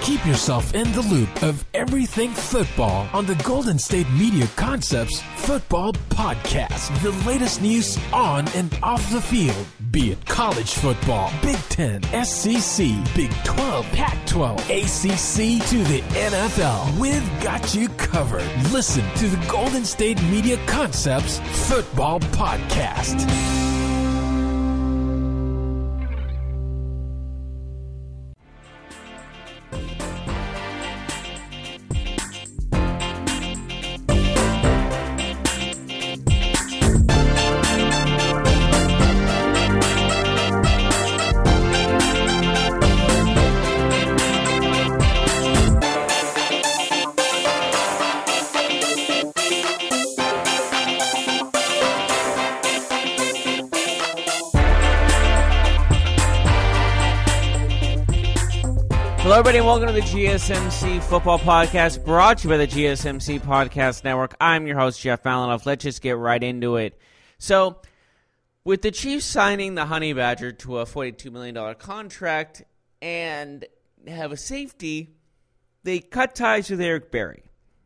Keep yourself in the loop of everything football on the Golden State Media Concepts Football Podcast. The latest news on and off the field, be it college football, Big Ten, SEC, Big 12, Pac-12, ACC to the NFL. We've got you covered. Listen to the Golden State Media Concepts Football Podcast. Hello, everybody, and welcome to the GSMC Football Podcast, brought to you by the GSMC Podcast Network. I'm your host, Jeff Malinoff. Let's just get right into it. So, with the Chiefs signing the Honey Badger to a $42 million contract and have a safety, they cut ties with Eric Berry.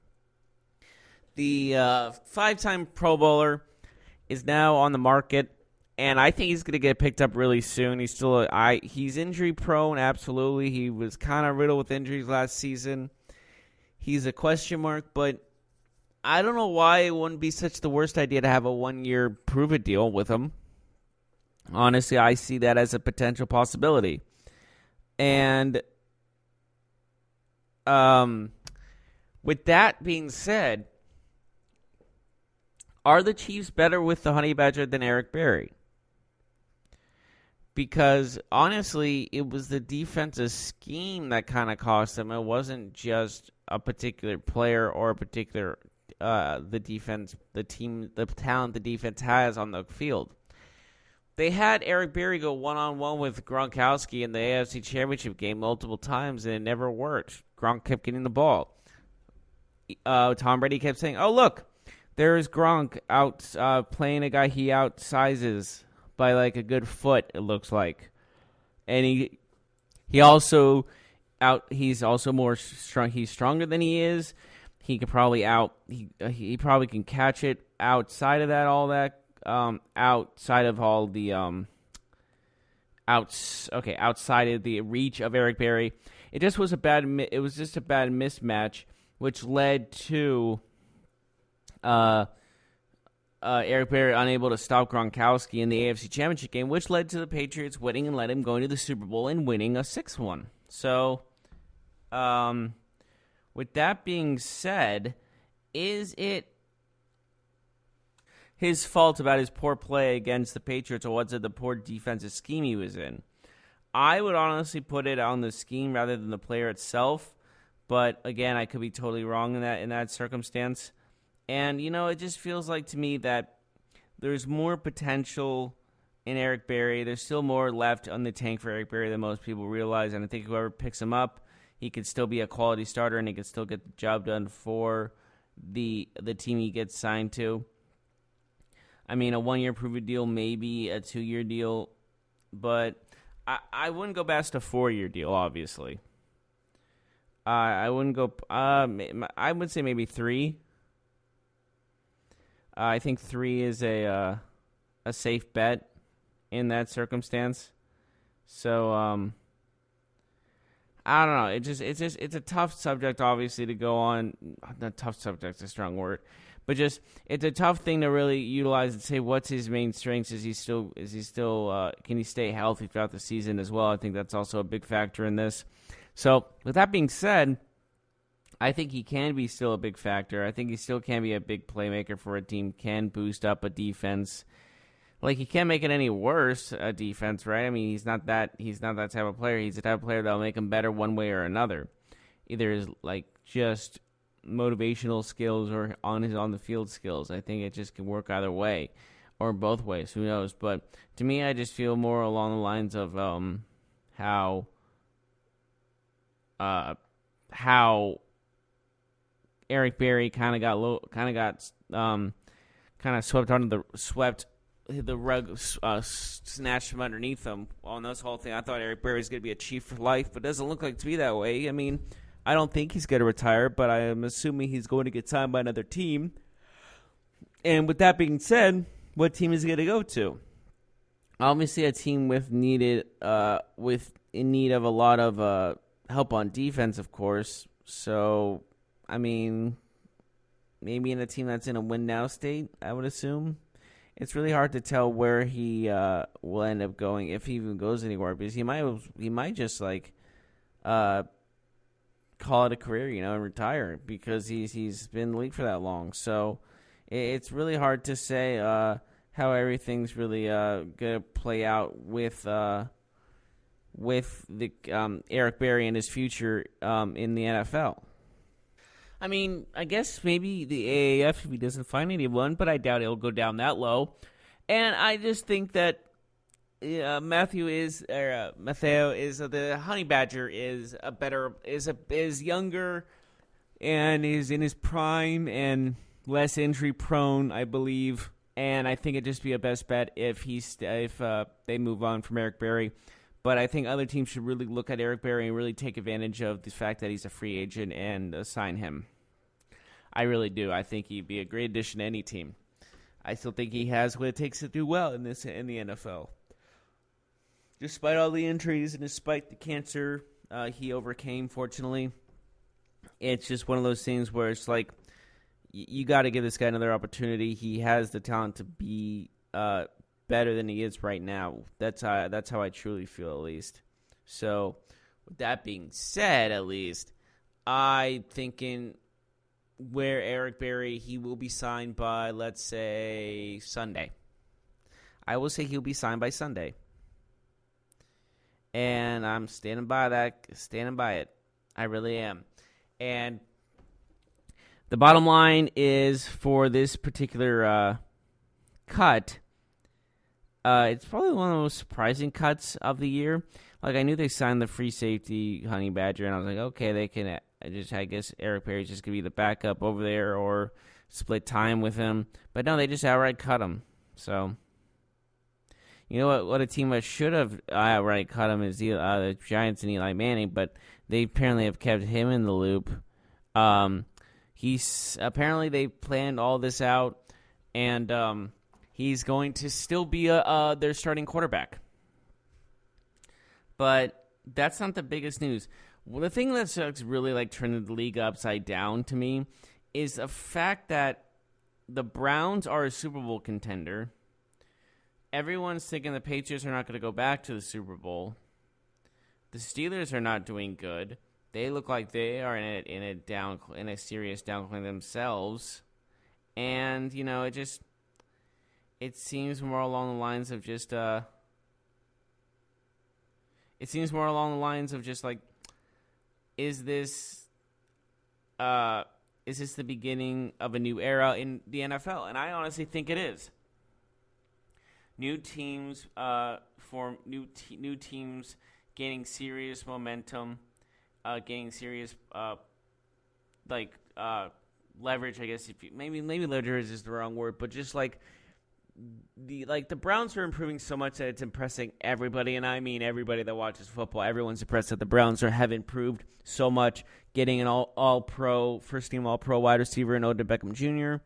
The five-time Pro Bowler is now on the market. And I think he's going to get picked up really soon. He's injury prone, absolutely. He was kind of riddled with injuries last season. He's a question mark, but I don't know why it wouldn't be such the worst idea to have a one-year prove-it deal with him. Honestly, I see that as a potential possibility. And with that being said, are the Chiefs better with the Honey Badger than Eric Berry? Because, honestly, it was the defensive scheme that kind of cost them. It wasn't just a particular player or a particular the talent the defense has on the field. They had Eric Berry go one-on-one with Gronkowski in the AFC Championship game multiple times, and it never worked. Gronk kept getting the ball. Tom Brady kept saying, "Oh, look, there's Gronk out playing a guy he outsizes by like a good foot, it looks like." And he's also more strong. He's stronger than he is. He could probably he probably can catch it outside of that, outside of all the outside of the reach of Eric Berry. It was just a bad mismatch, which led to Eric Berry unable to stop Gronkowski in the AFC Championship game, which led to the Patriots winning and led him going to the Super Bowl and winning a 6-1. So, with that being said, is it his fault about his poor play against the Patriots, or was it the poor defensive scheme he was in? I would honestly put it on the scheme rather than the player itself, but again, I could be totally wrong in that circumstance. And, it just feels like to me that there's more potential in Eric Berry. There's still more left on the tank for Eric Berry than most people realize. And I think whoever picks him up, he could still be a quality starter and he could still get the job done for the team he gets signed to. I mean, a one-year prove-it deal, maybe a 2-year deal. But I wouldn't go past a 4-year deal, obviously. I wouldn't go... I would say maybe 3. I think 3 is a safe bet in that circumstance. So I don't know. It's a tough subject, obviously, to go on. Not tough subject's a strong word, but just it's a tough thing to really utilize and say what's his main strengths. Is he still can he stay healthy throughout the season as well? I think that's also a big factor in this. So with that being said, I think he can be still a big factor. I think he still can be a big playmaker for a team, can boost up a defense. Like, he can't make it any worse, a defense, right? I mean, he's not that type of player. He's the type of player that'll make him better one way or another. Either his, just motivational skills or on the field skills. I think it just can work either way or both ways. Who knows? But to me, I just feel more along the lines of how Eric Berry kind of swept the rug snatched from underneath him on this whole thing. I thought Eric Berry was going to be a Chief for life, but it doesn't look like to be that way. I mean, I don't think he's going to retire, but I am assuming he's going to get signed by another team. And with that being said, what team is he going to go to? Obviously, a team in need of a lot of help on defense, of course. So, I mean, maybe in a team that's in a win-now state, I would assume. It's really hard to tell where he will end up going, if he even goes anywhere, because he might just call it a career, and retire, because he's been in the league for that long. So it's really hard to say how everything's really gonna play out with the Eric Berry and his future in the NFL. I mean, I guess maybe the AAF if he doesn't find anyone, but I doubt it'll go down that low. And I just think that Matteo is the Honey Badger is younger and is in his prime and less injury prone, I believe. And I think it'd just be a best bet if they move on from Eric Berry. But I think other teams should really look at Eric Berry and really take advantage of the fact that he's a free agent and sign him. I really do. I think he'd be a great addition to any team. I still think he has what it takes to do well in the NFL. Despite all the injuries and despite the cancer he overcame, fortunately, it's just one of those things where it's like you got to give this guy another opportunity. He has the talent to be better than he is right now. That's how I truly feel, at least. So, with that being said, at least, I thinking where Eric Berry, he will be signed by, let's say, Sunday. I will say he'll be signed by Sunday. And I'm standing by it. I really am. And the bottom line is, for this particular cut, it's probably one of the most surprising cuts of the year. Like, I knew they signed the free safety Honey Badger, and I was like, okay, they can I guess Eric Berry's just going to be the backup over there or split time with him. But no, they just outright cut him. So, you know what a team that should have outright cut him is the Giants and Eli Manning, but they apparently have kept him in the loop. Apparently they planned all this out, and he's going to still be their starting quarterback. But that's not the biggest news. Well, the thing that's really turning the league upside down to me is the fact that the Browns are a Super Bowl contender. Everyone's thinking the Patriots are not going to go back to the Super Bowl. The Steelers are not doing good. They look like they are in a serious downcline themselves. And, it seems more along the lines of just is this the beginning of a new era in the NFL? And I honestly think it is. New teams form new teams gaining serious momentum, gaining serious leverage. I guess maybe leverage is the wrong word, but just the Browns are improving so much that it's impressing everybody, and I mean everybody that watches football. Everyone's impressed that the Browns have improved so much, getting an all-pro, first-team all-pro wide receiver in Odell Beckham Jr.,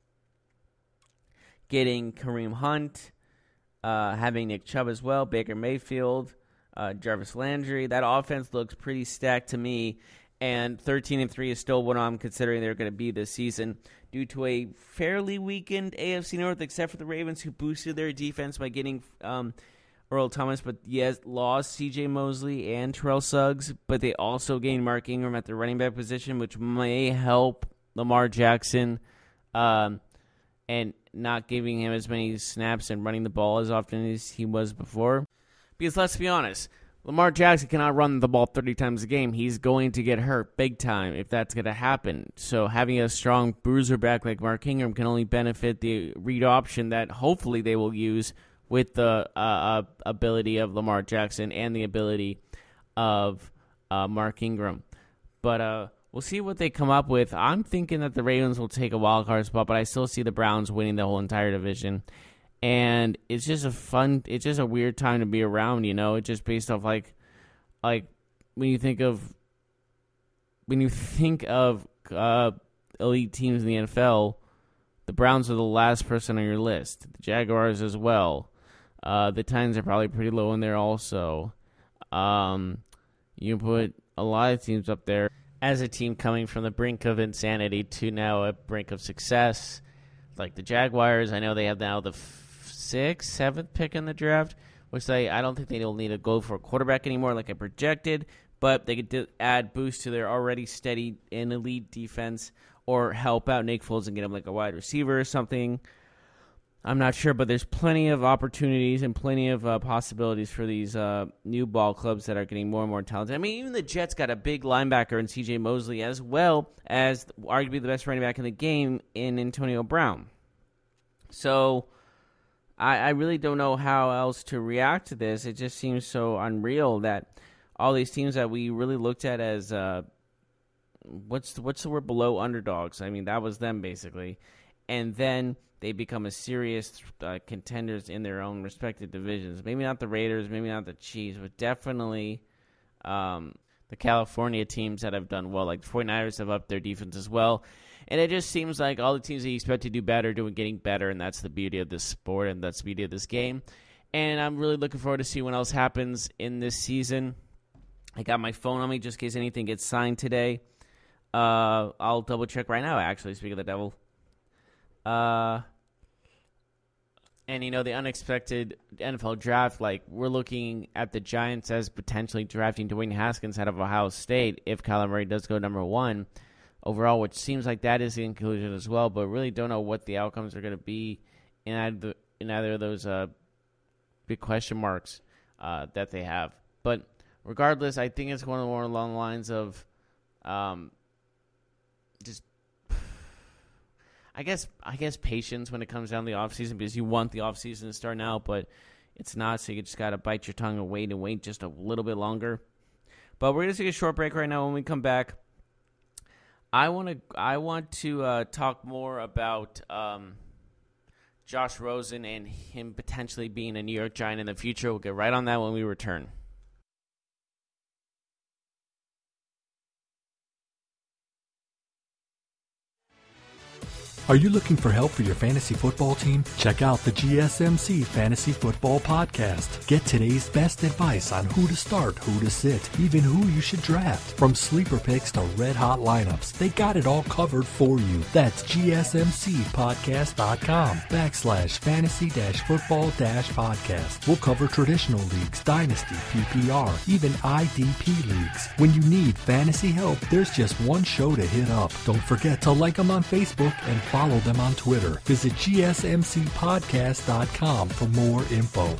getting Kareem Hunt, having Nick Chubb as well, Baker Mayfield, Jarvis Landry. That offense looks pretty stacked to me, and 13-3 is still what I'm considering they're going to be this season, due to a fairly weakened AFC North, except for the Ravens, who boosted their defense by getting Earl Thomas, but yes, lost C.J. Mosley and Terrell Suggs, but they also gained Mark Ingram at the running back position, which may help Lamar Jackson, and not giving him as many snaps and running the ball as often as he was before. Because let's be honest, Lamar Jackson cannot run the ball 30 times a game. He's going to get hurt big time if that's going to happen. So having a strong bruiser back like Mark Ingram can only benefit the read option that hopefully they will use with the ability of Lamar Jackson and the ability of Mark Ingram. But we'll see what they come up with. I'm thinking that the Ravens will take a wild card spot, but I still see the Browns winning the whole entire division. And it's just a weird time to be around, It's just based off like when you think of elite teams in the NFL, the Browns are the last person on your list. The Jaguars as well. The Titans are probably pretty low in there also. You put a lot of teams up there as a team coming from the brink of insanity to now a brink of success. Like the Jaguars, I know they have now the 6th, 7th pick in the draft, which I don't think they'll need to go for a quarterback anymore like I projected, but they could add boost to their already steady and elite defense or help out Nick Foles and get him like a wide receiver or something. I'm not sure, but there's plenty of opportunities and plenty of possibilities for these new ball clubs that are getting more and more talented. I mean, even the Jets got a big linebacker in C.J. Mosley, as well as arguably the best running back in the game in Antonio Brown. So I really don't know how else to react to this. It just seems so unreal that all these teams that we really looked at as what's the word, below underdogs. I mean, that was them basically, and then they become a serious contenders in their own respective divisions. Maybe not the Raiders, maybe not the Chiefs, but definitely the California teams that have done well. Like the 49ers have upped their defense as well. And it just seems like all the teams that you expect to do better are getting better, and that's the beauty of this sport, and that's the beauty of this game. And I'm really looking forward to see what else happens in this season. I got my phone on me just in case anything gets signed today. I'll double-check right now, actually, speaking of the devil. And, the unexpected NFL draft, like, we're looking at the Giants as potentially drafting Dwayne Haskins out of Ohio State if Kyler Murray does go number 1 overall, which seems like that is the conclusion as well, but really don't know what the outcomes are going to be in either of those big question marks that they have. But regardless, I think it's going more along the lines of just I guess patience when it comes down to the offseason, because you want the offseason to start now, but it's not, so you just got to bite your tongue and wait just a little bit longer. But we're going to take a short break right now. When we come back, I want to talk more about Josh Rosen and him potentially being a New York Giant in the future. We'll get right on that when we return. Are you looking for help for your fantasy football team? Check out the GSMC Fantasy Football Podcast. Get today's best advice on who to start, who to sit, even who you should draft. From sleeper picks to red-hot lineups, they got it all covered for you. That's gsmcpodcast.com/fantasy-football-podcast. We'll cover traditional leagues, dynasty, PPR, even IDP leagues. When you need fantasy help, there's just one show to hit up. Don't forget to like them on Facebook and follow them on Twitter. Visit gsmcpodcast.com for more info.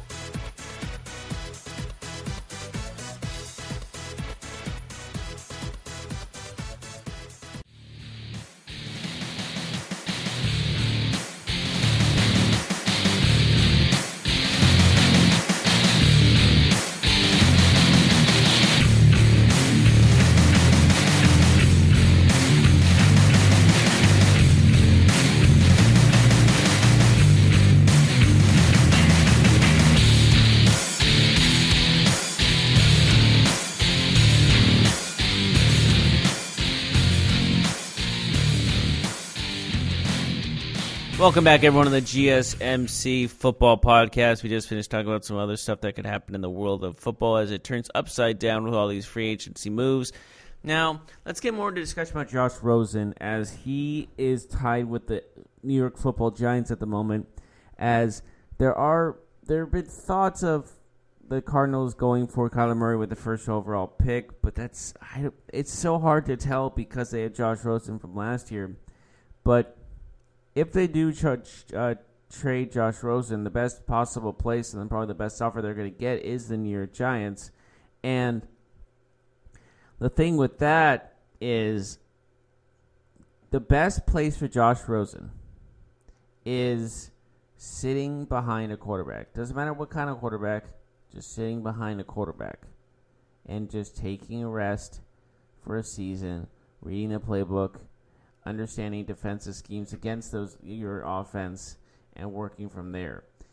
Welcome back, everyone, to the GSMC Football Podcast. We just finished talking about some other stuff that could happen in the world of football as it turns upside down with all these free agency moves. Now, let's get more into discussion about Josh Rosen, as he is tied with the New York Football Giants at the moment, as there have been thoughts of the Cardinals going for Kyler Murray with the first overall pick, but it's so hard to tell because they had Josh Rosen from last year. But if they do trade Josh Rosen, the best possible place and then probably the best offer they're going to get is the New York Giants. And the thing with that is the best place for Josh Rosen is sitting behind a quarterback. Doesn't matter what kind of quarterback, just sitting behind a quarterback and just taking a rest for a season, reading the playbook, understanding defensive schemes against your offense, and working from there.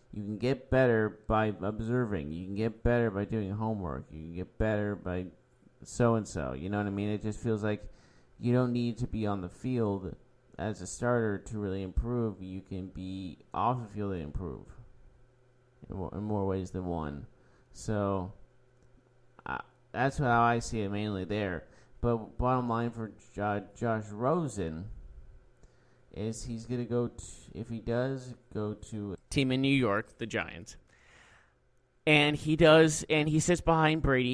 You can get better by observing. You can get better by doing homework. You can get better by so-and-so. You know what I mean? It just feels like you don't need to be on the field as a starter to really improve. You can be off the field and improve in more ways than one. So that's how I see it mainly there. But bottom line for Josh Rosen is he's going to go, if he does go to a team in New York, the Giants, and he sits behind Eli,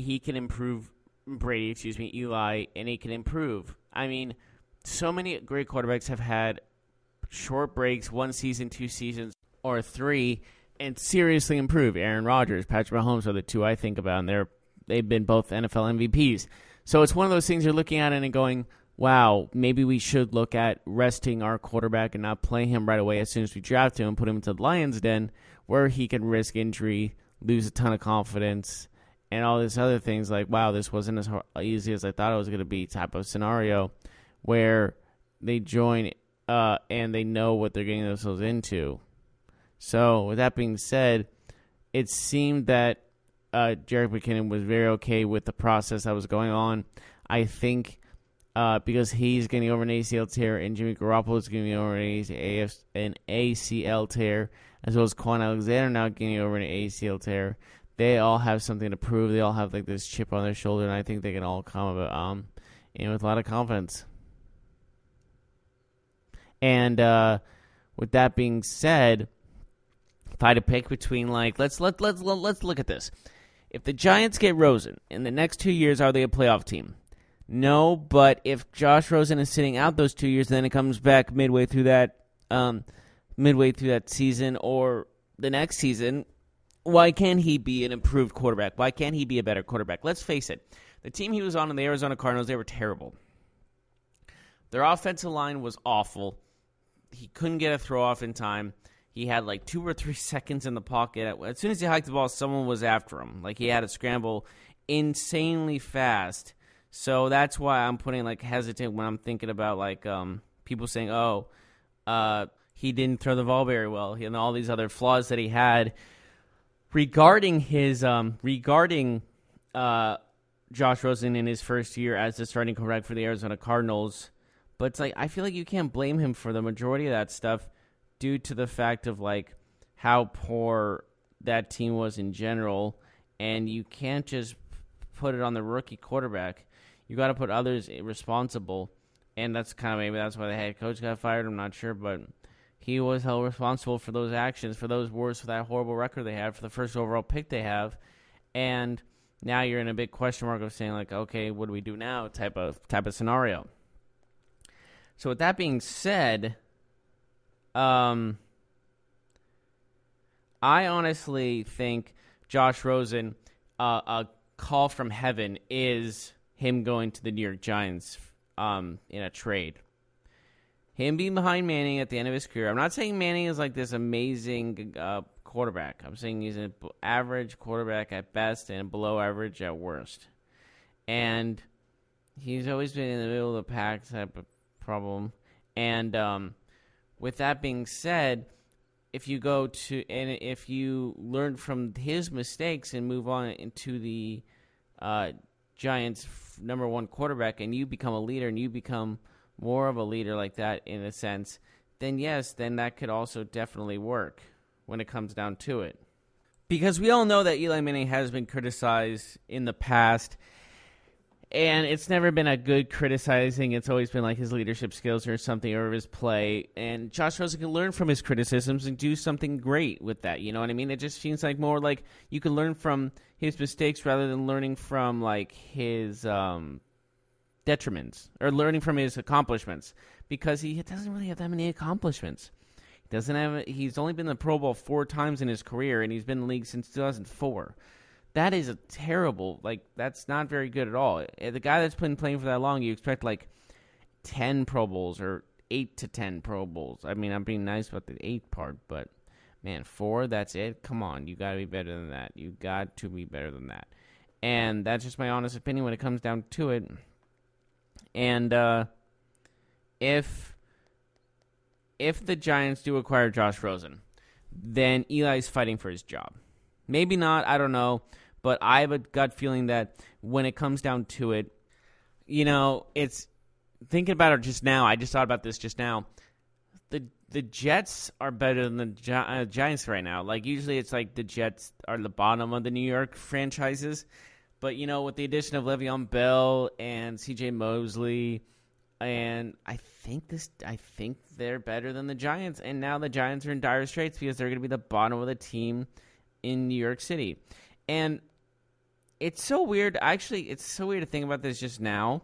and he can improve. I mean, so many great quarterbacks have had short breaks, 1 season, 2 seasons, or 3, and seriously improve. Aaron Rodgers, Patrick Mahomes are the 2 I think about, and they've been both NFL MVPs. So it's one of those things you're looking at and going, wow, maybe we should look at resting our quarterback and not playing him right away as soon as we draft him and put him into the Lions' den where he can risk injury, lose a ton of confidence, and all these other things like, wow, this wasn't as easy as I thought it was going to be type of scenario where they join and they know what they're getting themselves into. So with that being said, it seemed that Jerick McKinnon was very okay with the process that was going on. I think because he's getting over an ACL tear and Jimmy Garoppolo is getting over an ACL tear, as well as Quan Alexander now getting over an ACL tear, they all have something to prove. They all have like this chip on their shoulder, and I think they can all come with a lot of confidence. And with that being said, if I had to pick between let's look at this. If the Giants get Rosen in the next 2 years, are they a playoff team? No, but if Josh Rosen is sitting out those 2 years, then it comes back midway through that season or the next season, why can't he be an improved quarterback? Why can't he be a better quarterback? Let's face it. The team he was on in the Arizona Cardinals, they were terrible. Their offensive line was awful. He couldn't get a throw off in time. He had 2 or 3 seconds in the pocket. As soon as he hiked the ball, someone was after him. He had to scramble insanely fast. So that's why I'm putting hesitant when I'm thinking about people saying, he didn't throw the ball very well, and all these other flaws that he had regarding his Josh Rosen in his first year as the starting quarterback for the Arizona Cardinals. But it's I feel like you can't blame him for the majority of that stuff due to the fact of how poor that team was in general, and you can't just put it on the rookie quarterback. You got to put others responsible, and that's why the head coach got fired. I'm not sure, but he was held responsible for those actions, for those words, for that horrible record they had, for the first overall pick they have, and now you're in a big question mark of saying okay, what do we do now? Type of scenario. So with that being said, I honestly think Josh Rosen, a call from heaven is him going to the New York Giants in a trade. Him being behind Manning at the end of his career. I'm not saying Manning is this amazing quarterback. I'm saying he's an average quarterback at best and below average at worst. And he's always been in the middle of the pack type of problem. And with that being said, if you learn from his mistakes and move on into the Giants' number one quarterback, and you become a leader and you become more of a leader like that in a sense, then yes, then that could also definitely work when it comes down to it. Because we all know that Eli Manning has been criticized in the past, and it's never been a good criticizing. It's always been his leadership skills or something, or his play. And Josh Rosen can learn from his criticisms and do something great with that. You know what I mean? It just seems more you can learn from his mistakes rather than learning from his detriments or learning from his accomplishments, because he doesn't really have that many accomplishments. He's only been in the Pro Bowl 4 times in his career, and he's been in the league since 2004. That is a terrible, that's not very good at all. The guy that's been playing for that long, you expect 10 Pro Bowls or 8 to 10 Pro Bowls. I mean, I'm being nice about the 8 part, but man, 4, that's it? Come on, you got to be better than that. You got to be better than that. And that's just my honest opinion when it comes down to it. And if the Giants do acquire Josh Rosen, then Eli's fighting for his job. Maybe not, I don't know, but I have a gut feeling that when it comes down to it, it's thinking about it just now. I just thought about this just now. The Jets are better than the Giants right now. Like, usually it's like the Jets are the bottom of the New York franchises. But, with the addition of Le'Veon Bell and C.J. Mosley, and I think they're better than the Giants. And now the Giants are in dire straits because they're going to be the bottom of the team in New York City. And it's so weird. Actually, it's so weird to think about this just now.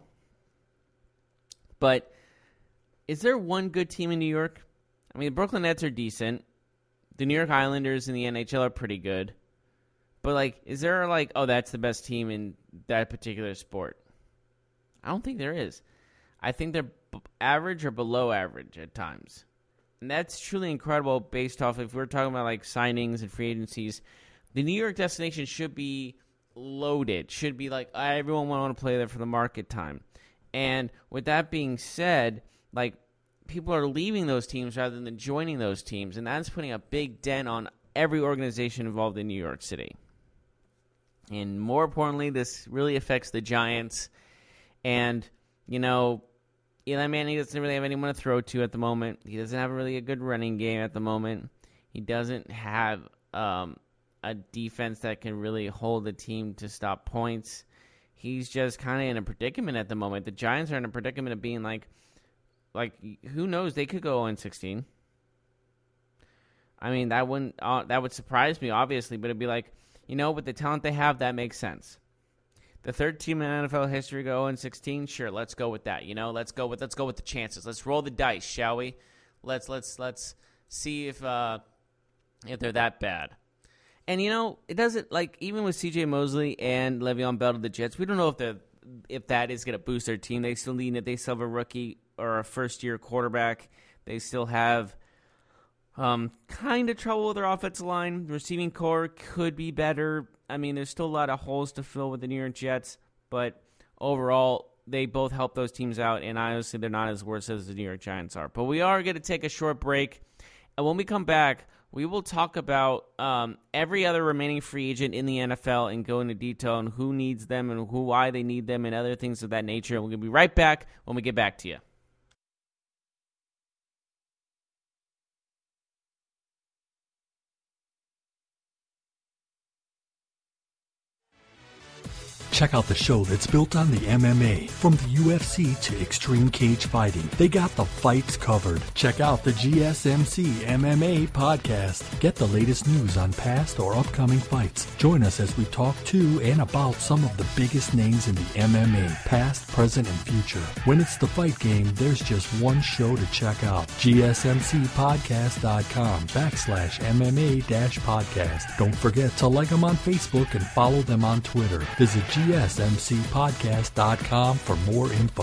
But is there one good team in New York? I mean, the Brooklyn Nets are decent. The New York Islanders in the NHL are pretty good. But, is there, that's the best team in that particular sport? I don't think there is. I think they're average or below average at times. And that's truly incredible based off, if we're talking about, signings and free agencies, the New York destination should be loaded. Should be everyone want to play there for the market time. And with that being said, people are leaving those teams rather than joining those teams, and that's putting a big dent on every organization involved in New York City. And more importantly, this really affects the Giants. And, Eli Manning doesn't really have anyone to throw to at the moment. He doesn't have really a good running game at the moment. He doesn't have a defense that can really hold the team to stop points. He's just kind of in a predicament at the moment. The Giants are in a predicament of being who knows? They could go 0-16. I mean, that would surprise me, obviously, but it'd be with the talent they have, that makes sense. The third team in NFL history go 0-16. Sure, let's go with that. Let's go with the chances. Let's roll the dice, shall we? Let's see if they're that bad. And it doesn't even with C.J. Mosley and Le'Veon Bell to the Jets, we don't know if that is going to boost their team. They still have a rookie or a first-year quarterback. They still have kind of trouble with their offensive line. The receiving core could be better. I mean, there's still a lot of holes to fill with the New York Jets, but overall, they both help those teams out, and honestly, they're not as worse as the New York Giants are. But we are going to take a short break, and when we come back, we will talk about every other remaining free agent in the NFL and go into detail on who needs them and why they need them and other things of that nature. And we're going to be right back when we get back to you. Check out the show that's built on the MMA. From the UFC to Extreme Cage Fighting, they got the fights covered. Check out the GSMC MMA podcast. Get the latest news on past or upcoming fights. Join us as we talk to and about some of the biggest names in the MMA, past, present, and future. When it's the fight game, there's just one show to check out. GSMCpodcast.com/MMA-podcast. Don't forget to like them on Facebook and follow them on Twitter. Visit GSMCpodcast.com for more info.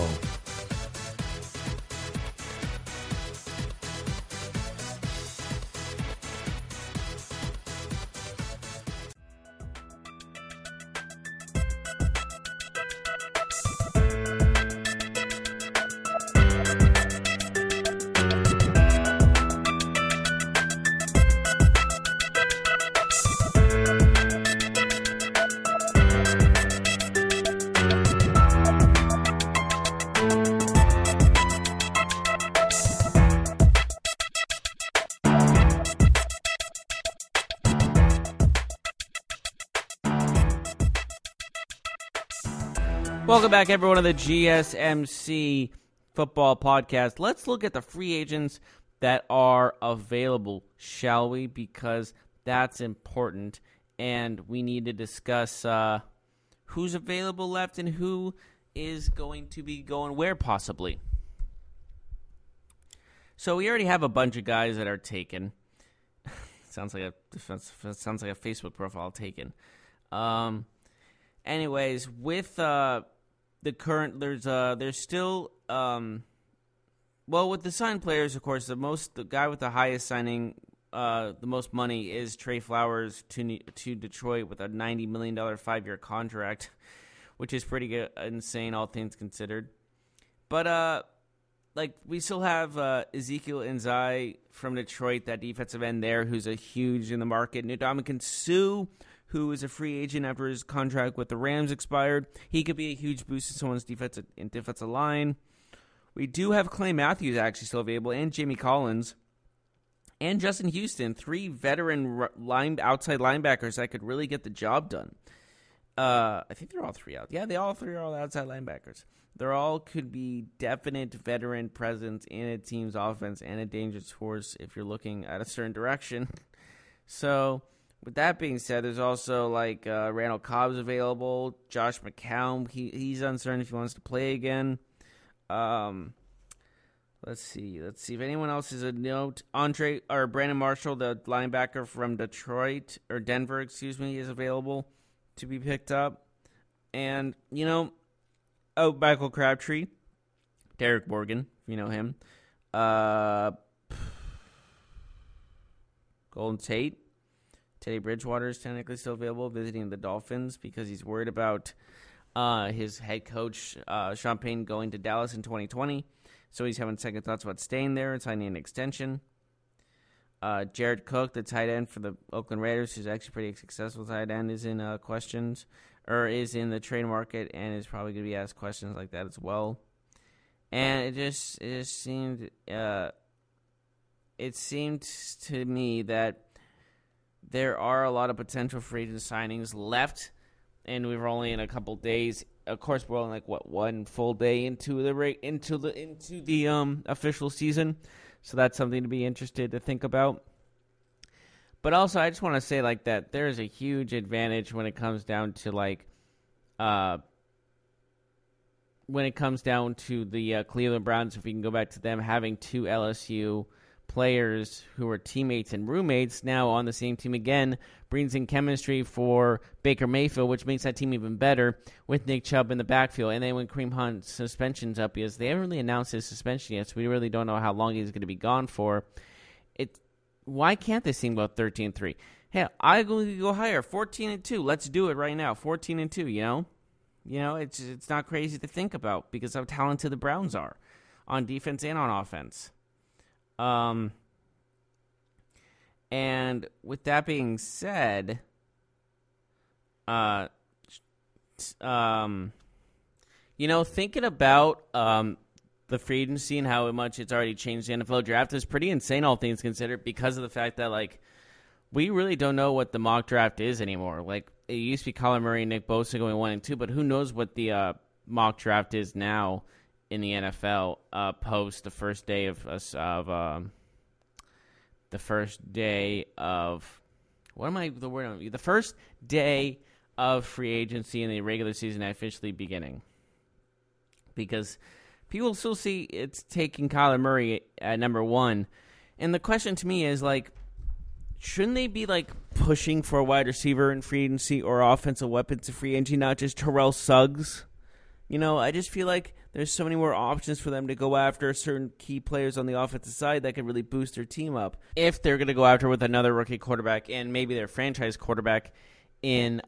Welcome back, everyone, to the GSMC Football Podcast. Let's look at the free agents that are available, shall we? Because that's important, and we need to discuss who's available left and who is going to be going where, possibly. So we already have a bunch of guys that are taken. Sounds like a Facebook profile taken. Anyways, with the current, there's still with the signed players, of course, the guy with the highest signing, the most money is Trey Flowers to Detroit with a $90 million 5-year contract, which is pretty good, insane, all things considered. But we still have Ezekiel Enzai from Detroit, that defensive end there, who's a huge in the market. Ndamukong Suh, who is a free agent after his contract with the Rams expired. He could be a huge boost to someone's defensive line. We do have Clay Matthews actually still available, and Jamie Collins, and Justin Houston, 3 veteran outside linebackers that could really get the job done. I think they're all 3 out. Yeah, they all 3 are all outside linebackers. They're all could be definite veteran presence in a team's offense and a dangerous force if you're looking at a certain direction. So, with that being said, there's also Randall Cobb's available. Josh McCown, he's uncertain if he wants to play again. Let's see if anyone else is a note. Brandon Marshall, the linebacker from Denver, is available to be picked up. And, Michael Crabtree, Derek Morgan, if you know him. Golden Tate, Teddy Bridgewater is technically still available, visiting the Dolphins because he's worried about his head coach, Sean Payton, going to Dallas in 2020. So he's having second thoughts about staying there and signing an extension. Jared Cook, the tight end for the Oakland Raiders, who's actually pretty successful tight end, is in is in the trade market and is probably going to be asked questions like that as well. And it just seemed to me that there are a lot of potential free agent signings left, and we're only in a couple days. Of course, we're only one full day into the official season, so that's something to be interested to think about. But also, I just want to say that there is a huge advantage when it comes down to the Cleveland Browns. If we can go back to them having 2 LSU players who are teammates and roommates now on the same team again, brings in chemistry for Baker Mayfield, which makes that team even better with Nick Chubb in the backfield. And then when Kareem Hunt's suspension's up, because they haven't really announced his suspension yet, so we really don't know how long he's going to be gone for. Why can't this team go 13-3? Hey, I go higher, 14-2. Let's do it right now, 14-2. It's not crazy to think about because of how talented the Browns are on defense and on offense. And with that being said, thinking about the free agency and how much it's already changed the NFL draft is pretty insane, all things considered, because of the fact that we really don't know what the mock draft is anymore. It used to be Kyler Murray and Nick Bosa going 1 and 2, but who knows what the mock draft is now in the NFL post the first day of the first day of free agency and the regular season officially beginning, because people still see it's taking Kyler Murray at number 1, and the question to me is shouldn't they be pushing for a wide receiver in free agency or offensive weapons in free agency, not just Terrell Suggs? I just feel like there's so many more options for them to go after certain key players on the offensive side that could really boost their team up if they're going to go after with another rookie quarterback and maybe their franchise quarterback in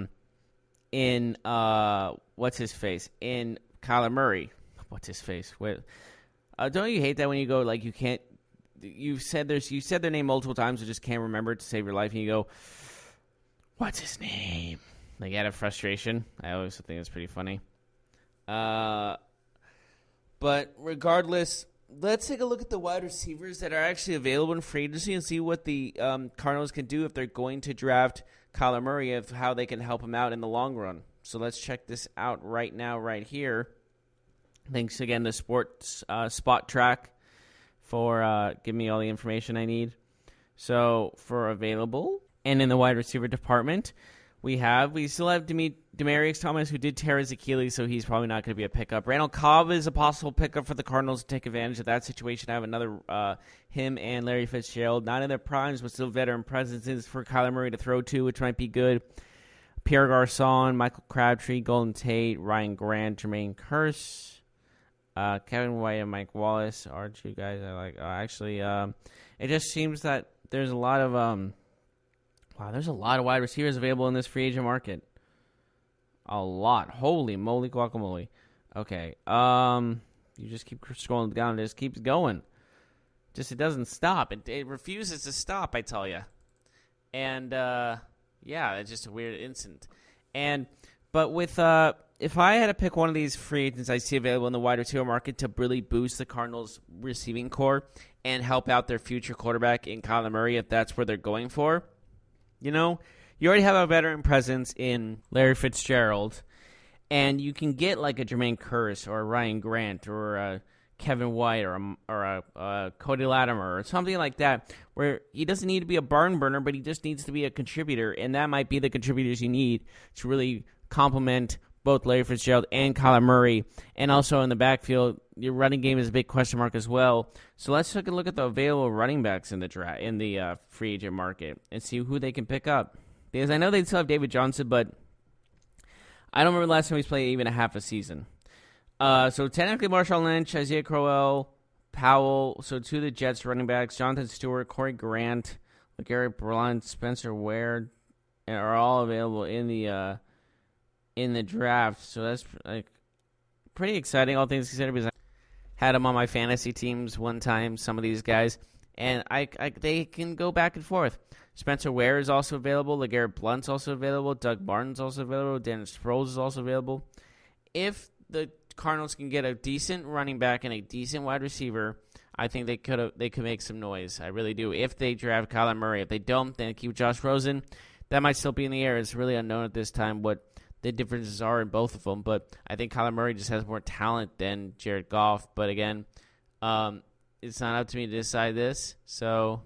what's his face? In Kyler Murray. What's his face? Wait, don't you hate that when you go you can't? You said their name multiple times, you just can't remember it to save your life, and you go, "What's his name?" Out of frustration. I always think it's pretty funny. But regardless, let's take a look at the wide receivers that are actually available in free agency and see what the Cardinals can do if they're going to draft Kyler Murray, of how they can help him out in the long run. So let's check this out right now, right here. Thanks again to Spot Track for giving me all the information I need. So for available, and in the wide receiver department, we still have Demaryius Thomas, who did tear his Achilles, so he's probably not going to be a pickup. Randall Cobb is a possible pickup for the Cardinals to take advantage of that situation. I have another him and Larry Fitzgerald, not in their primes, but still veteran presences for Kyler Murray to throw to, which might be good. Pierre Garçon, Michael Crabtree, Golden Tate, Ryan Grant, Jermaine Kearse, Kevin White, and Mike Wallace are 2 guys I like. It just seems that there's a lot of there's a lot of wide receivers available in this free agent market. A lot. Holy moly guacamole. Okay. You just keep scrolling down, it just keeps going. Just, it doesn't stop. It refuses to stop, I tell you. And, it's just a weird incident. But with, if I had to pick one of these free agents I see available in the wide receiver market to really boost the Cardinals' receiving core and help out their future quarterback in Kyler Murray, if that's where they're going for, you already have a veteran presence in Larry Fitzgerald, and you can get like a Jermaine Kearse or a Ryan Grant or a Kevin White or a Cody Latimer or something like that, where he doesn't need to be a barn burner, but he just needs to be a contributor, and that might be the contributors you need to really complement both Larry Fitzgerald and Kyler Murray. And also in the backfield, your running game is a big question mark as well. So let's take a look at the available running backs in the free agent market and see who they can pick up. Because I know they still have David Johnson, but I don't remember the last time he's played even a half a season. So technically Marshawn Lynch, Isaiah Crowell, Powell. So two of the Jets running backs, Jonathan Stewart, Corey Grant, LeGarrette Blount, Spencer Ware, are all available in the draft. So that's like pretty exciting, all things considered, because I had them on my fantasy teams one time, some of these guys, and they can go back and forth. Spencer Ware is also available. LeGarrette Blount's also available. Doug Martin's also available. Dennis Sproles is also available. If the Cardinals can get a decent running back and a decent wide receiver, I think they could make some noise. I really do. If they draft Kyler Murray, if they don't, then keep Josh Rosen. That might still be in the air. It's really unknown at this time what the differences are in both of them. But I think Kyler Murray just has more talent than Jared Goff. But again, it's not up to me to decide this. So,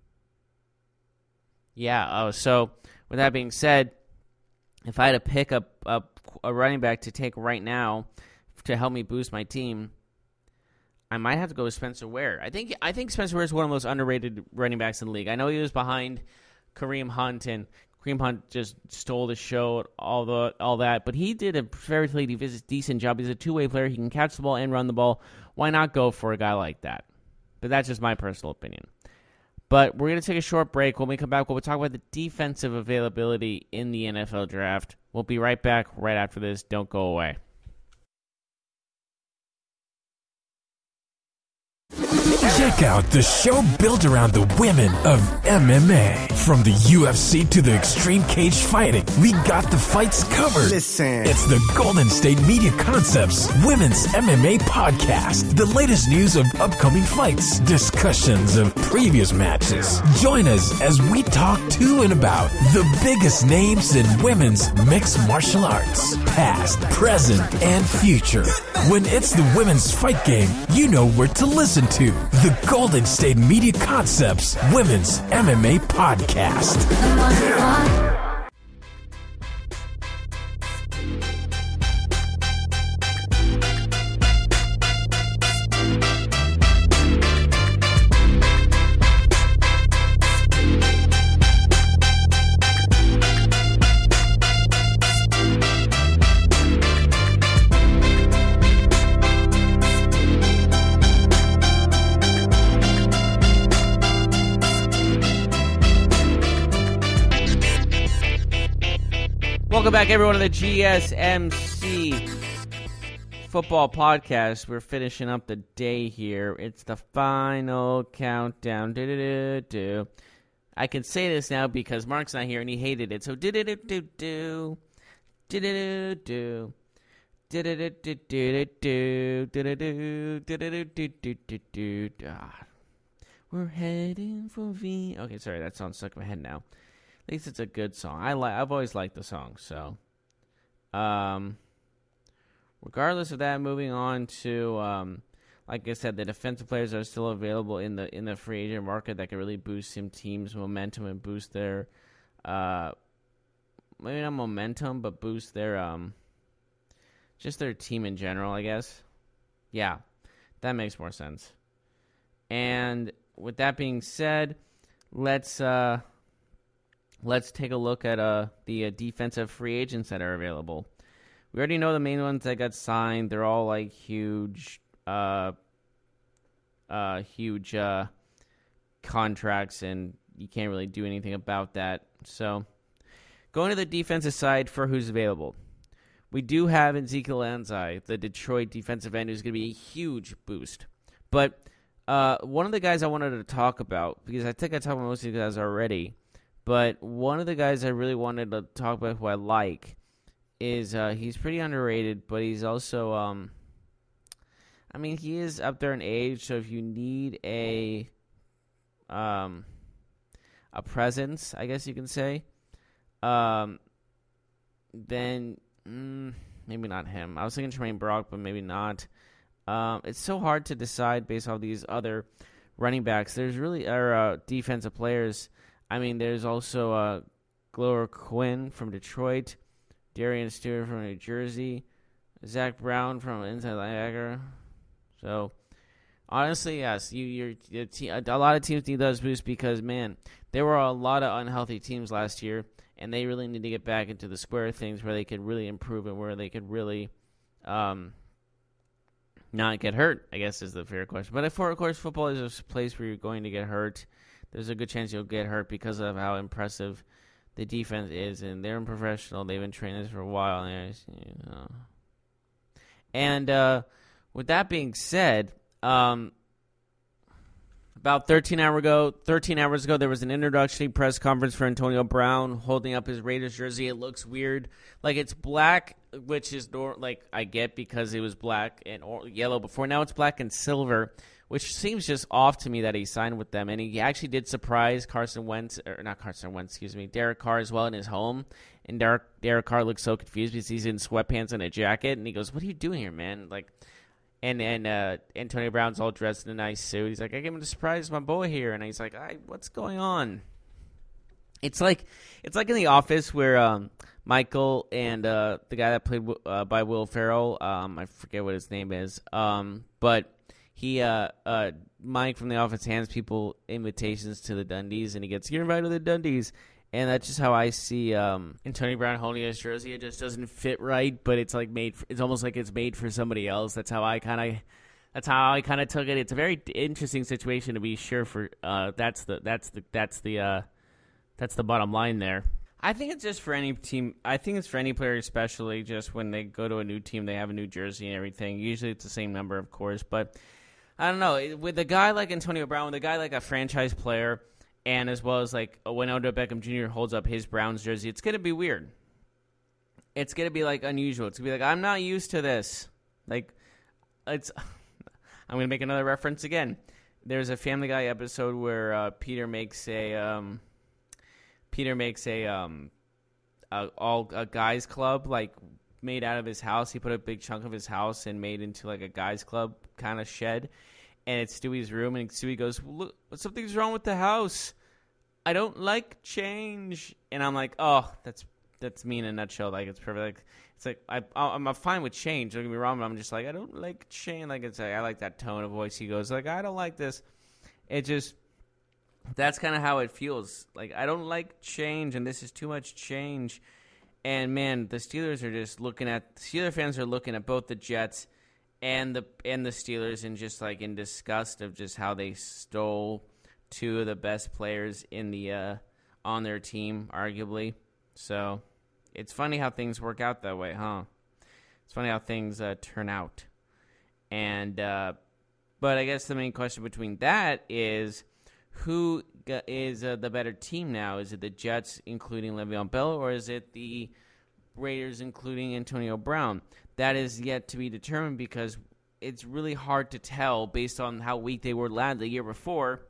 yeah. So with that being said, if I had to pick up a running back to take right now to help me boost my team, I might have to go with Spencer Ware. I think Spencer Ware is one of the most underrated running backs in the league. I know he was behind Kareem Hunt, and Kareem Hunt just stole the show, all that, but he did a very decent job. He's a two-way player. He can catch the ball and run the ball. Why not go for a guy like that? But that's just my personal opinion. But we're going to take a short break. When we come back, we'll talk about the defensive availability in the NFL draft. We'll be right back right after this. Don't go away. Check out the show built around the women of MMA. From the UFC to the extreme cage fighting, we got the fights covered. Listen. It's the Golden State Media Concepts Women's MMA Podcast. The latest news of upcoming fights, discussions of previous matches. Join us as we talk to and about the biggest names in women's mixed martial arts. Past, present, and future. When it's the women's fight game, you know where to listen to. The Golden State Media Concepts Women's MMA Podcast. Welcome back, everyone, to the GSMC Football Podcast. We're finishing up the day here. It's the final countdown. Do-do-do-do. I can say this now because Mark's not here and he hated it. So do-do-do-do-do. Do-do-do-do. Do-do-do-do-do-do. Do-do-do-do-do-do-do-do. We're heading for V. Okay, sorry, that song's stuck in my head now. At least it's a good song. I've always liked the song. So, regardless of that, moving on to, like I said, the defensive players are still available in the free agent market that can really boost some teams' momentum and boost their, maybe not momentum, but boost their, just their team in general, I guess. Yeah, that makes more sense. And with that being said, let's take a look at the defensive free agents that are available. We already know the main ones that got signed. They're all like huge contracts, and you can't really do anything about that. So, going to the defensive side for who's available. we do have Ezekiel Ansai, the Detroit defensive end, who's going to be a huge boost. But one of the guys I wanted to talk about, because I think I talked about most of these guys already, but one of the guys I really wanted to talk about who I like is he's pretty underrated, but he's also, he is up there in age, so if you need a presence, I guess you can say, then maybe not him. I was thinking Tremaine Brock, but maybe not. It's so hard to decide based off these other running backs. There's really defensive players. There's also Glover Quinn from Detroit, Darian Stewart from New Jersey, Zach Brown from inside linebacker. So, honestly, yes, a lot of teams need those boosts because, man, there were a lot of unhealthy teams last year, and they really need to get back into the square of things where they could really improve and where they could really not get hurt, I guess is the fair question. But of course, football is a place where you're going to get hurt. There's a good chance you'll get hurt because of how impressive the defense is, and they're professional. They've been training this for a while. And with that being said, about 13 hours ago, there was an introductory press conference for Antonio Brown holding up his Raiders jersey. It looks weird. Like, it's black, which is, I get because it was black and yellow before. Now it's black and silver, which seems just off to me that he signed with them. And he actually did surprise Derek Carr as well in his home. And Derek Carr looks so confused because he's in sweatpants and a jacket. And he goes, "What are you doing here, man?" And Antonio Brown's all dressed in a nice suit. He's like, "I came to surprise my boy here." And he's like, "What's going on?" It's like in The Office where Michael and the guy that played by Will Ferrell, I forget what his name is, but he Mike from The Office hands people invitations to the Dundies, and he gets, "You're invited to the Dundies." And that's just how I see Antonio Brown holding his jersey. It just doesn't fit right, but it's like it's almost like it's made for somebody else. That's how I kind of took it. It's a very interesting situation to be sure. For that's the bottom line there. I think it's just for any team. I think it's for any player, especially just when they go to a new team, they have a new jersey and everything. Usually it's the same number, of course, but I don't know. With a guy like Antonio Brown, with a guy like a franchise player, and as well as like when Odell Beckham Jr. holds up his Browns jersey, it's going to be weird. It's going to be like unusual. It's going to be like, I'm not used to this. Like, I'm going to make another reference again. There's a Family Guy episode where Peter makes a guys club, like, made out of his house. He put a big chunk of his house and made into like a guys club kind of shed. And it's Stewie's room, and Stewie goes, "Look, something's wrong with the house. I don't like change." And I'm like, "Oh, that's me in a nutshell. Like, it's perfect. Like, it's like I'm fine with change. Don't get me wrong, but I'm just like, I don't like change. Like, it's like, I like that tone of voice." He goes, like, "I don't like this." It just, that's kind of how it feels. Like, I don't like change, and this is too much change. And man, the Steelers fans are looking at both the Jets and the Steelers and just like in disgust of just how they stole two of the best players in the on their team, arguably. So it's funny how things work out that way, huh? It's funny how things turn out. And but I guess the main question between that is, who is the better team now? Is it the Jets, including Le'Veon Bell, or is it the Raiders, including Antonio Brown? That is yet to be determined because it's really hard to tell based on how weak they were the year before.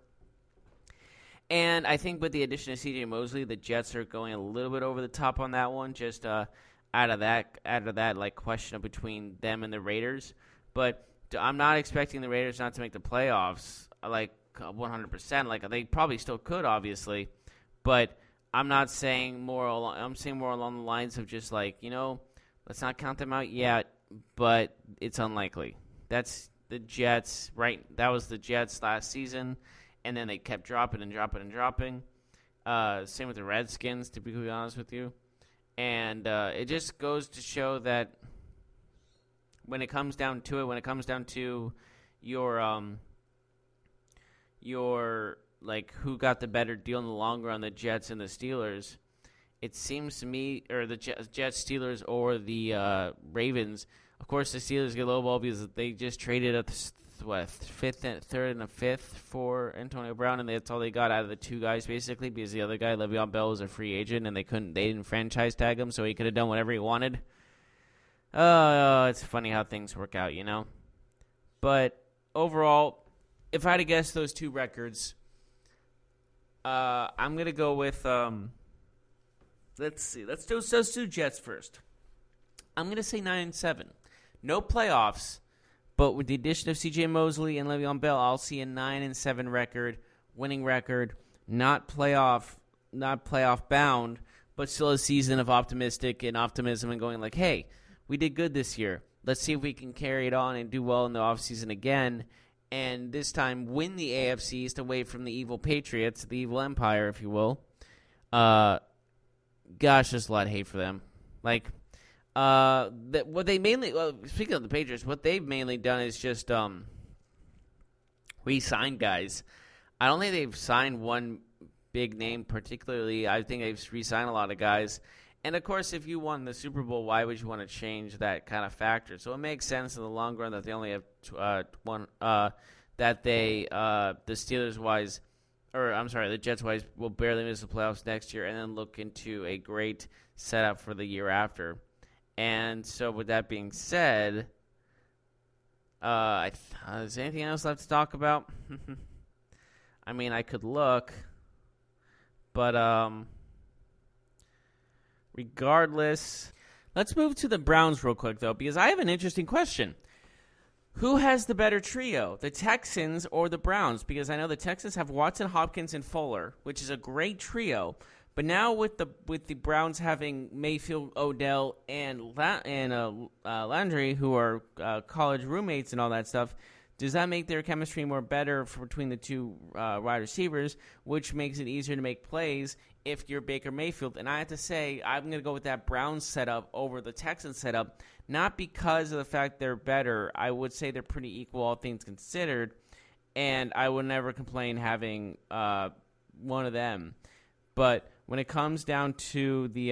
And I think with the addition of C.J. Mosley, the Jets are going a little bit over the top on that one, just out of that like question between them and the Raiders. But I'm not expecting the Raiders not to make the playoffs, like 100%. Like, they probably still could, obviously, but I'm saying more along the lines of just like, let's not count them out yet, but it's unlikely. That's the Jets, right? That was the Jets last season, and then they kept dropping and dropping and dropping. Same with the Redskins, to be completely honest with you. And it just goes to show that when it comes down to it, when it comes down to your like who got the better deal in the long run, the Jets and the Steelers, it seems to me, or the Jets, Steelers, or the Ravens. Of course, the Steelers get lowball because they just traded a third and a fifth for Antonio Brown, and that's all they got out of the two guys basically. Because the other guy, Le'Veon Bell, was a free agent, and they didn't franchise tag him, so he could have done whatever he wanted. It's funny how things work out, you know. But overall, if I had to guess those two records, I'm gonna go with let's see. Let's do Jets first. I'm gonna say 9-7. No playoffs, but with the addition of C.J. Mosley and Le'Veon Bell, I'll see a 9-7 record, winning record, not playoff bound, but still a season of optimism and going like, hey, we did good this year. Let's see if we can carry it on and do well in the offseason again, and this time win the AFC East away from the evil Patriots, the evil empire, if you will. Gosh, there's a lot of hate for them. Like, what they mainly, speaking of the Patriots, what they've mainly done is just re-sign guys. I don't think they've signed one big name particularly. I think they've re-signed a lot of guys. And, of course, if you won the Super Bowl, why would you want to change that kind of factor? So it makes sense in the long run that they only have one, that they, the Steelers-wise, the Jets-wise, will barely miss the playoffs next year and then look into a great setup for the year after. And so with that being said, is there anything else left to talk about? I mean, I could look, but regardless, let's move to the Browns real quick, though, because I have an interesting question. Who has the better trio, the Texans or the Browns? Because I know the Texans have Watson, Hopkins, and Fuller, which is a great trio. But now with the Browns having Mayfield, Odell, and Landry, who are college roommates and all that stuff, does that make their chemistry more better between the two wide receivers, which makes it easier to make plays if you're Baker Mayfield? And I have to say, I'm going to go with that Browns setup over the Texans setup, not because of the fact they're better. I would say they're pretty equal, all things considered, and I would never complain having one of them. But when it comes down to the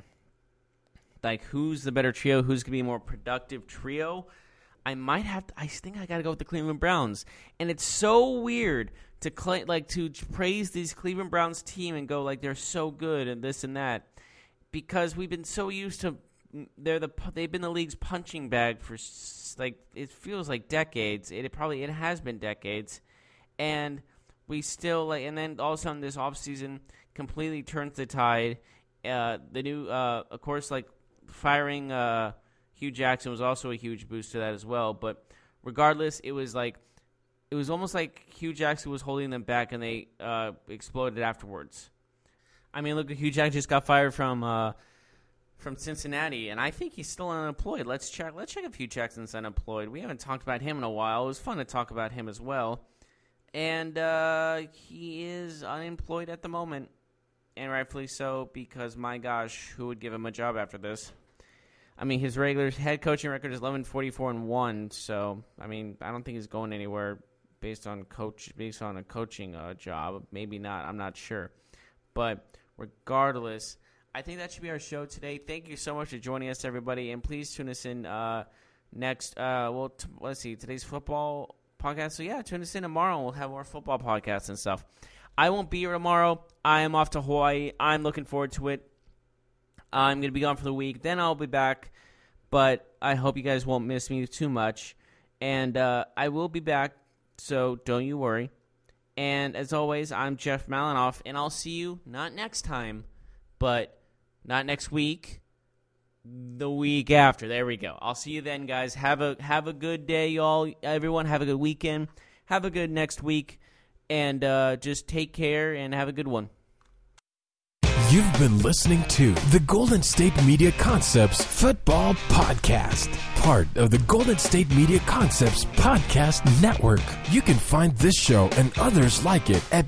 who's the better trio, who's going to be a more productive trio, I think I got to go with the Cleveland Browns. And it's so weird to praise these Cleveland Browns team and go like they're so good and this and that, because we've been so used to they've been the league's punching bag for it feels like decades. It has been decades, and we still and then all of a sudden this offseason completely turns the tide. The new of course, firing Hugh Jackson was also a huge boost to that as well. But regardless, it was almost like Hugh Jackson was holding them back, and they exploded afterwards. I mean, look, Hugh Jackson just got fired from Cincinnati, and I think he's still unemployed. Let's check if Hugh Jackson's unemployed. We haven't talked about him in a while. It was fun to talk about him as well. And he is unemployed at the moment, and rightfully so, because, my gosh, who would give him a job after this? I mean, his regular head coaching record is 11-44-1, so, I mean, I don't think he's going anywhere based on a coaching job. Maybe not. I'm not sure. But regardless, I think that should be our show today. Thank you so much for joining us, everybody, and please tune us in next. Let's see, today's football podcast. So, yeah, tune us in tomorrow, and we'll have more football podcasts and stuff. I won't be here tomorrow. I am off to Hawaii. I'm looking forward to it. I'm going to be gone for the week. Then I'll be back, but I hope you guys won't miss me too much. And I will be back, so don't you worry. And as always, I'm Jeff Malinoff, and I'll see you not next time, but not next week, the week after. There we go. I'll see you then, guys. Have a good day, y'all. Everyone, have a good weekend. Have a good next week, and just take care and have a good one. You've been listening to the Golden State Media Concepts Football Podcast, part of the Golden State Media Concepts Podcast Network. You can find this show and others like it at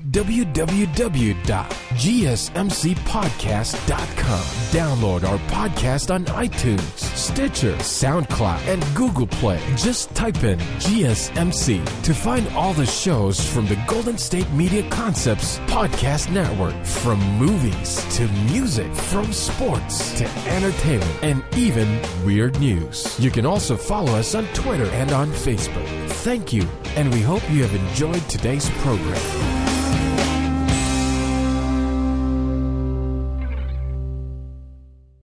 www.gsmcpodcast.com. Download our podcast on iTunes, Stitcher, SoundCloud, and Google Play. Just type in GSMC to find all the shows from the Golden State Media Concepts Podcast Network, from movies, to music, from sports to entertainment, and even weird news. You can also follow us on Twitter and on Facebook. Thank you, and we hope you have enjoyed today's program.